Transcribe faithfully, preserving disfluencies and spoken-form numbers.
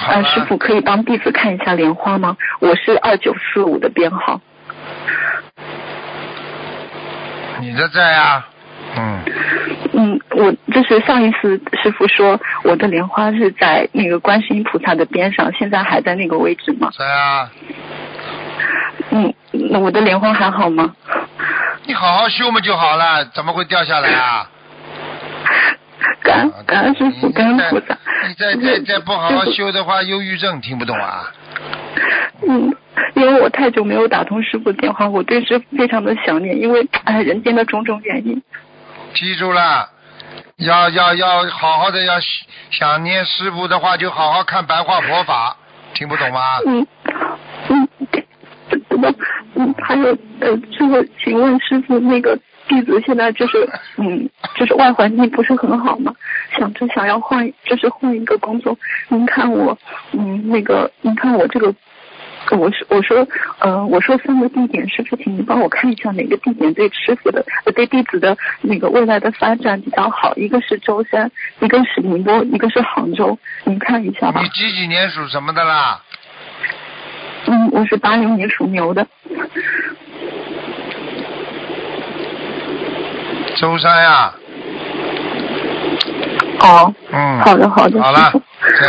呃，师傅可以帮弟子看一下莲花吗？我是二九四五的编号。 你的在啊？嗯。 嗯，我就是上一次师傅说我的莲花是在那个观世音菩萨的边上，现在还在那个位置吗？ 在啊。 嗯，那我的莲花还好吗？ 你好好修嘛就好了，怎么会掉下来啊？ 感恩感恩师傅，感恩菩萨。 你再再再不好好修的话，忧郁症听不懂啊？ 嗯，因为我太久没有打通师傅电话，我对师傅非常的想念，因为哎人间的种种原因。 记住了，要要要好好的要想念师傅的话，就好好看白话佛法，听不懂吗？ 嗯嗯，那嗯还有呃，师傅，请问师傅那个弟子现在就是嗯就是外环境不是很好嘛，想着想要换就是换一个工作，您看我嗯那个您看我这个。我说我说呃我说三个地点，师傅请您帮我看一下哪个地点对师傅的呃对弟子的那个未来的发展比较好，一个是舟山，一个是宁波，一个是杭州，您看一下吧。 你几几年属什么的啦？ 嗯，我是八零年属牛的。 舟山呀。 哦。 嗯。 好的好的。 好了。